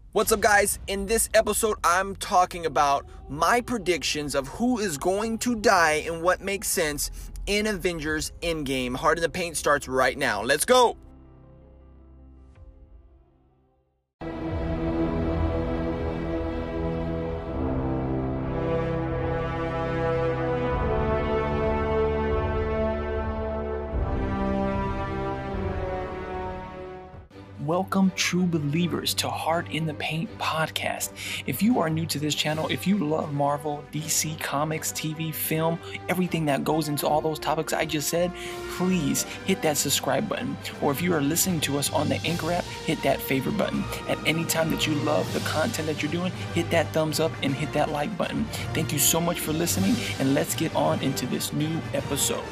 What's up, guys? In this episode, I'm talking about my predictions of who is going to die and what makes sense in Avengers Endgame. Heart in the Paint starts right now. Let's go! Welcome, true believers, to Heart in the Paint podcast. If you are new to this channel, if you love Marvel, DC, comics, TV, film, everything that goes into all those topics I just said, please hit that subscribe button. Or if you are listening to us on the Anchor app, hit that favorite button. At any time that you love the content that you're doing, hit that thumbs up and hit that like button. Thank you so much for listening, and let's get on into this new episode.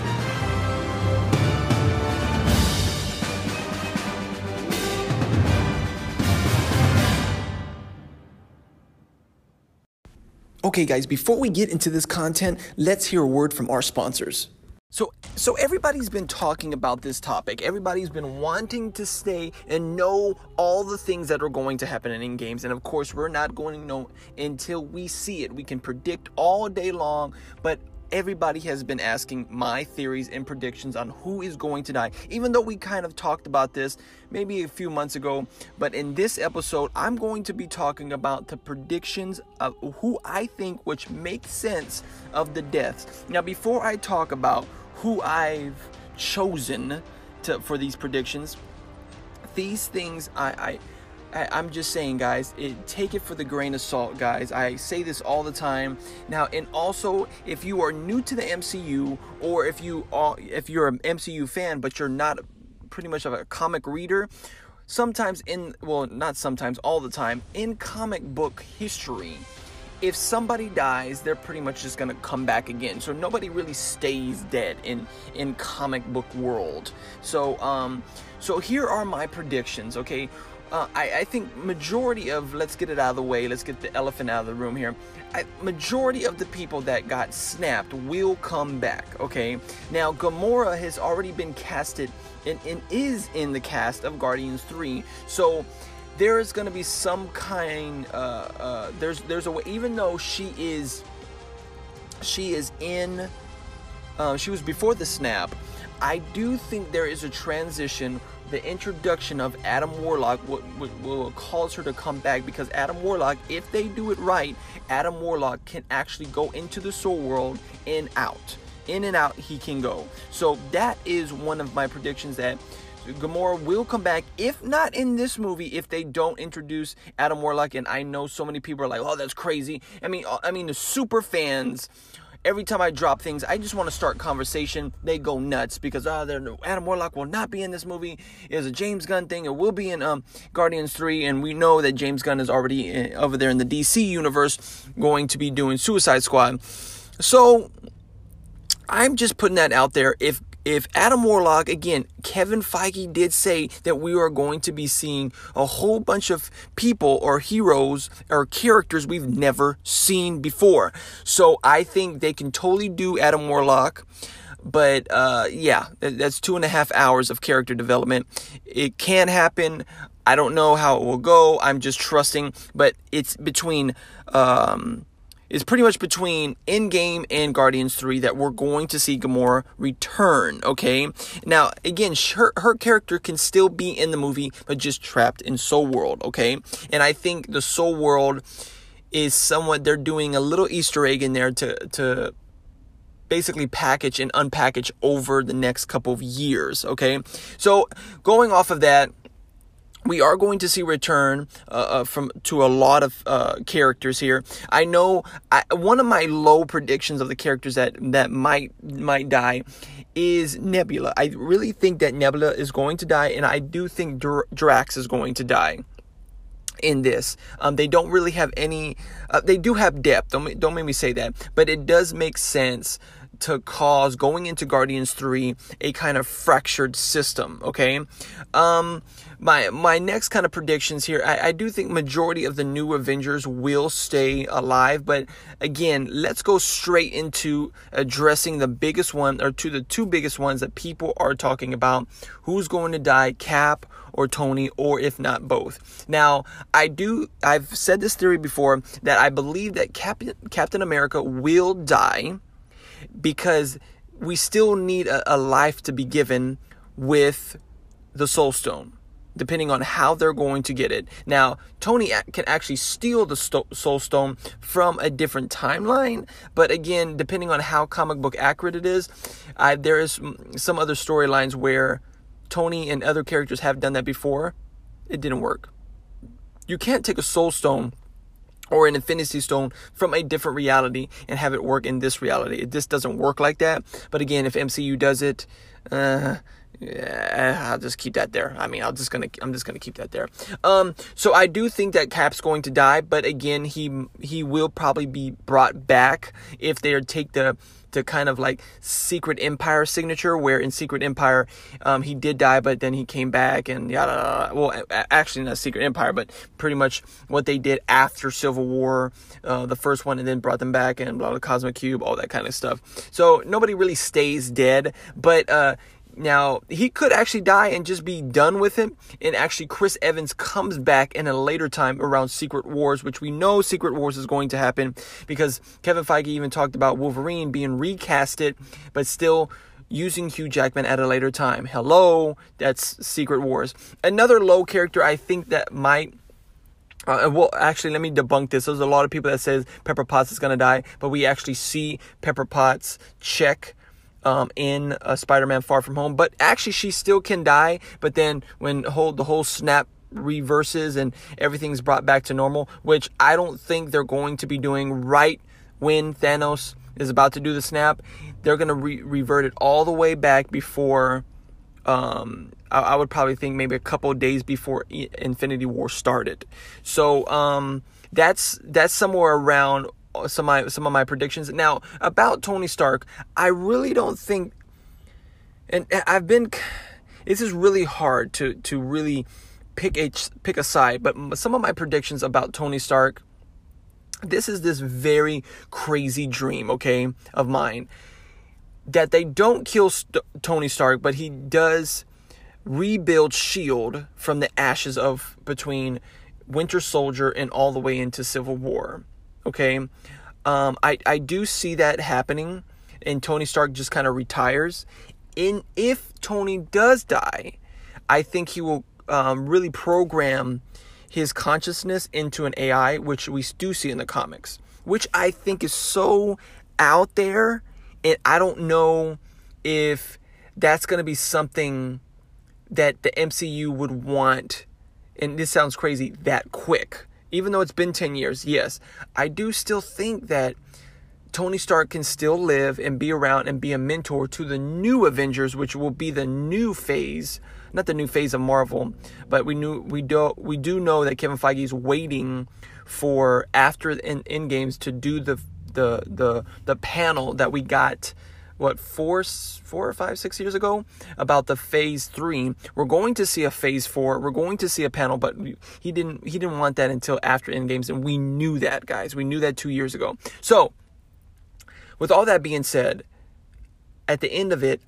Okay, guys, before we get into this content, let's hear a word from our sponsors. So everybody's been talking about this topic. Everybody's been wanting to stay and know all the things that are going to happen in games. And of course, we're not going to know until we see it. We can predict all day long, but everybody has been asking my theories and predictions on who is going to die, even though we kind of talked about this maybe a few months ago. But in this episode, I'm going to be talking about the predictions of who I think which makes sense of the deaths. Now, before I talk about who I've chosen for these predictions, these things I'm just saying, guys, take it for the grain of salt, guys. I say this all the time. Now, and also, if you are new to the MCU, or if you're an MCU fan, but you're not pretty much of a comic reader, sometimes not sometimes, all the time, in comic book history, if somebody dies, they're pretty much just gonna come back again. So nobody really stays dead in comic book world. So here are my predictions, okay? I think majority of, let's get it out of the way, let's get the elephant out of the room here. Majority of the people that got snapped will come back, okay? Now, Gamora has already been casted and is in the cast of Guardians 3, so there is going to be some kind, there's a way, even though she was before the snap, I do think there is a transition. The introduction of Adam Warlock will cause her to come back, because Adam Warlock, if they do it right, Adam Warlock can actually go into the soul world and out. In and out he can go. So that is one of my predictions, that Gamora will come back, if not in this movie, if they don't introduce Adam Warlock. And I know so many people are like, oh, that's crazy. I mean the super fans, every time I drop things, I just want to start conversation. They go nuts because Adam Warlock will not be in this movie. It was a James Gunn thing. It will be in Guardians 3, and we know that James Gunn is already over there in the DC universe going to be doing Suicide Squad. So I'm just putting that out there. If Adam Warlock, again, Kevin Feige did say that we are going to be seeing a whole bunch of people or heroes or characters we've never seen before. So I think they can totally do Adam Warlock. But yeah, that's 2.5 hours of character development. It can happen. I don't know how it will go. I'm just trusting. But it's between it's pretty much between Endgame and Guardians 3 that we're going to see Gamora return, okay? Now, again, her character can still be in the movie, but just trapped in Soul World, okay? And I think the Soul World is somewhat, they're doing a little Easter egg in there to basically package and unpackage over the next couple of years, okay? So, going off of that, we are going to see return to a lot of characters here. I know one of my low predictions of the characters that might die is Nebula. I really think that Nebula is going to die, and I do think Drax is going to die in this. They don't really have any, they do have depth, don't make me say that, but it does make sense to cause, going into Guardians 3, a kind of fractured system, okay? My next kind of predictions here, I do think majority of the new Avengers will stay alive, but again, let's go straight into addressing the biggest one, or to the two biggest ones that people are talking about. Who's going to die, Cap or Tony, or if not both? Now, I've said this theory before, that I believe that Captain America will die, because we still need a life to be given with the Soul Stone, depending on how they're going to get it. Now, Tony can actually steal the Soul Stone from a different timeline, but again, depending on how comic book accurate it is, there is some other storylines where Tony and other characters have done that before. It didn't work. You can't take a Soul Stone or an Infinity Stone from a different reality and have it work in this reality. It just doesn't work like that. But again, if MCU does it, I'll just keep that there. I mean, I'm just gonna keep that there. So I do think that Cap's going to die, but again, he will probably be brought back if they take the kind of like Secret Empire signature, where in Secret Empire, he did die, but then he came back and yada. Well, actually not Secret Empire, but pretty much what they did after Civil War, the first one, and then brought them back and blah, blah, Cosmic Cube, all that kind of stuff. So nobody really stays dead, but now, he could actually die and just be done with it. And actually, Chris Evans comes back in a later time around Secret Wars, which we know Secret Wars is going to happen, because Kevin Feige even talked about Wolverine being recasted, but still using Hugh Jackman at a later time. Hello, that's Secret Wars. Another low character I think that might... well, actually, let me debunk this. There's a lot of people that says Pepper Potts is going to die, but we actually see Pepper Potts check in Spider-Man Far From Home, but actually she still can die. But then when the whole snap reverses and everything's brought back to normal, which I don't think they're going to be doing right when Thanos is about to do the snap, they're going to revert it all the way back before, I would probably think maybe a couple of days before Infinity War started. So that's somewhere around some of my predictions. Now, about Tony Stark, I really don't think, and this is really hard to really pick a side, but some of my predictions about Tony Stark, this is this very crazy dream, okay, of mine, that they don't kill Tony Stark, but he does rebuild S.H.I.E.L.D. from the ashes of between Winter Soldier and all the way into Civil War. Okay, I do see that happening, and Tony Stark just kind of retires. If Tony does die, I think he will really program his consciousness into an AI, which we do see in the comics, which I think is so out there, and I don't know if that's going to be something that the MCU would want, and this sounds crazy, that quick. Even though it's been 10 years, yes, I do still think that Tony Stark can still live and be around and be a mentor to the new Avengers, which will be the new phase, not the new phase of Marvel, but we do know that Kevin Feige is waiting for after Endgames to do the panel that we got, what, 4 or 5, 6 years ago, about the phase 3. We're going to see a phase 4. We're going to see a panel, but he didn't want that until after Endgames, and we knew that, guys. We knew that 2 years ago. So, with all that being said, at the end of it,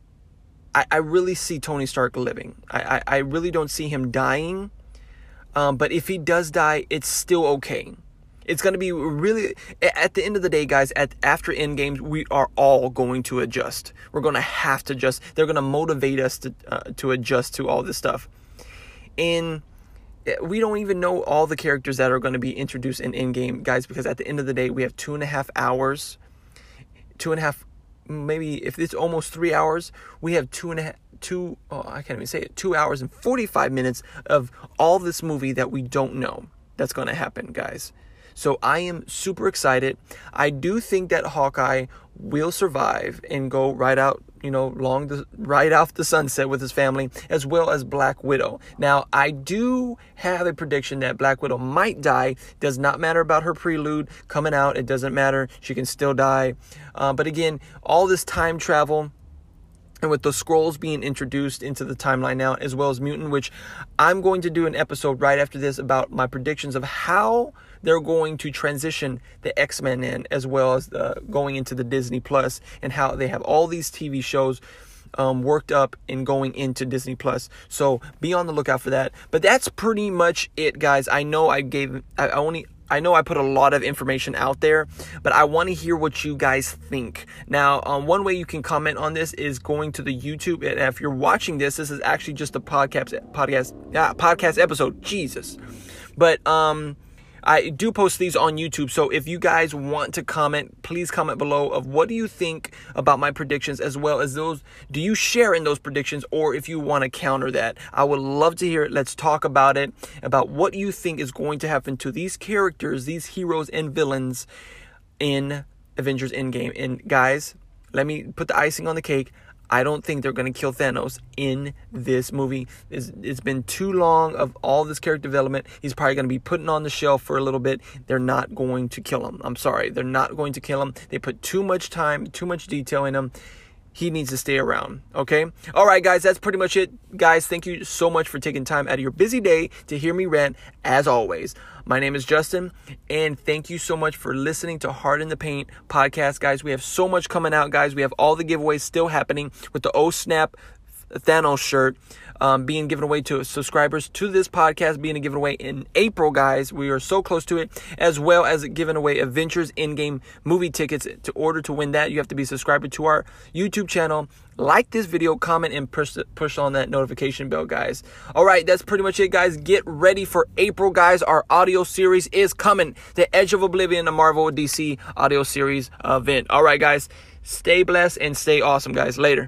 I really see Tony Stark living. I really don't see him dying. But if he does die, it's still okay. It's going to be really, at the end of the day, guys, after Endgame, we are all going to adjust. We're going to have to adjust. They're going to motivate us to adjust to all this stuff. And we don't even know all the characters that are going to be introduced in Endgame, guys, because at the end of the day, we have 2.5 hours. 2.5, maybe if it's almost 3 hours, we have 2 hours and 45 minutes of all this movie that we don't know that's going to happen, guys. So I am super excited. I do think that Hawkeye will survive and go right out, right off the sunset with his family, as well as Black Widow. Now, I do have a prediction that Black Widow might die. Does not matter about her prelude coming out. It doesn't matter. She can still die. But again, all this time travel, and with the Skrulls being introduced into the timeline now, as well as Mutant, which I'm going to do an episode right after this about my predictions of how they're going to transition the X-Men in, as well as going into the Disney Plus, and how they have all these TV shows worked up and going into Disney Plus. So be on the lookout for that. But that's pretty much it, guys. I know I put a lot of information out there, but I want to hear what you guys think. Now, one way you can comment on this is going to the YouTube. And if you're watching this is actually just a podcast episode. Jesus. But I do post these on YouTube, so if you guys want to comment, please comment below of what do you think about my predictions, as well as those, do you share in those predictions, or if you want to counter that. I would love to hear it. Let's talk about it, about what you think is going to happen to these characters, these heroes and villains in Avengers Endgame. And guys, let me put the icing on the cake. I don't think they're going to kill Thanos in this movie. It's been too long of all this character development. He's probably going to be putting on the shelf for a little bit. They're not going to kill him. I'm sorry. They're not going to kill him. They put too much time, too much detail in him. He needs to stay around, okay? All right, guys, that's pretty much it. Guys, thank you so much for taking time out of your busy day to hear me rant, as always. My name is Justin, and thank you so much for listening to Heart in the Paint podcast, guys. We have so much coming out, guys. We have all the giveaways still happening with the Oh Snap Thanos shirt being given away to subscribers to this podcast, being given away in April, guys. We are so close to it, as well as giving away Avengers Endgame movie tickets. To order to win that, you have to be a subscriber to our YouTube channel. Like this video, comment, and push on that notification bell, guys. All right, that's pretty much it, guys. Get ready for April, guys. Our audio series is coming. The Edge of Oblivion, a Marvel DC audio series event. All right, guys. Stay blessed and stay awesome, guys. Later.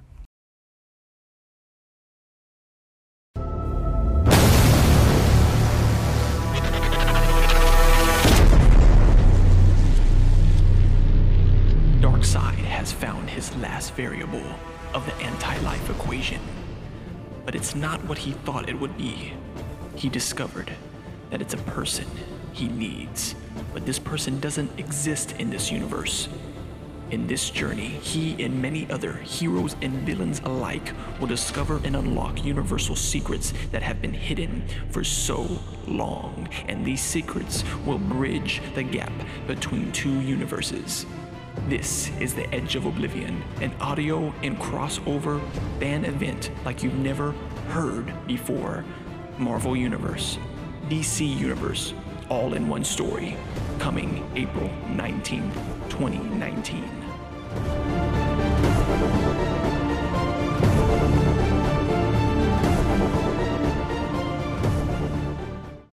Darkseid has found his last variable of the anti-life equation, but it's not what he thought it would be. He discovered that it's a person he needs, but this person doesn't exist in this universe. In this journey, he and many other heroes and villains alike will discover and unlock universal secrets that have been hidden for so long, and these secrets will bridge the gap between two universes. This is the Edge of Oblivion, an audio and crossover fan event like you've never heard before. Marvel Universe, DC Universe, all in one story, coming April 19, 2019.